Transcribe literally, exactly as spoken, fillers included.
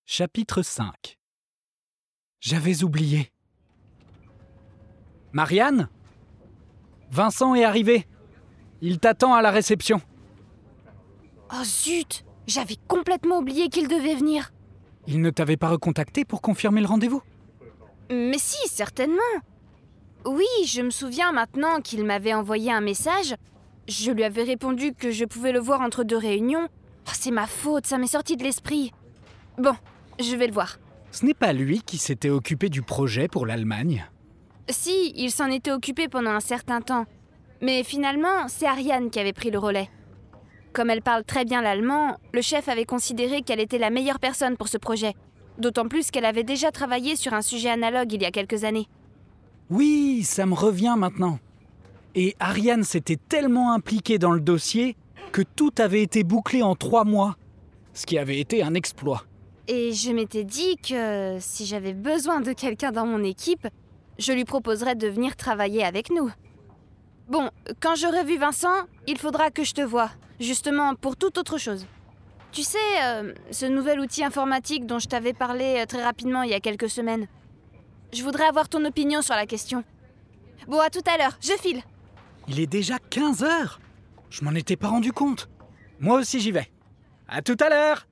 Chapitre cinq. J'avais oublié. Marianne ? Vincent est arrivé. Il t'attend à la réception. Oh zut ! J'avais complètement oublié qu'il devait venir. Il ne t'avait pas recontacté pour confirmer le rendez-vous ? Mais si, certainement. Oui, je me souviens maintenant qu'il m'avait envoyé un message. Je lui avais répondu que je pouvais le voir entre deux réunions. Oh, c'est ma faute, ça m'est sorti de l'esprit. Bon, je vais le voir. Ce n'est pas lui qui s'était occupé du projet pour l'Allemagne ? Si, il s'en était occupé pendant un certain temps. Mais finalement, c'est Ariane qui avait pris le relais. Comme elle parle très bien l'allemand, le chef avait considéré qu'elle était la meilleure personne pour ce projet. D'autant plus qu'elle avait déjà travaillé sur un sujet analogue il y a quelques années. Oui, ça me revient maintenant. Et Ariane s'était tellement impliquée dans le dossier que tout avait été bouclé en trois mois, ce qui avait été un exploit. Et je m'étais dit que si j'avais besoin de quelqu'un dans mon équipe, je lui proposerais de venir travailler avec nous. Bon, quand j'aurai vu Vincent, il faudra que je te voie, justement pour toute autre chose. Tu sais, euh, ce nouvel outil informatique dont je t'avais parlé euh, très rapidement il y a quelques semaines. Je voudrais avoir ton opinion sur la question. Bon, à tout à l'heure, je file. Il est déjà quinze heures. Je m'en étais pas rendu compte. Moi aussi j'y vais. À tout à l'heure.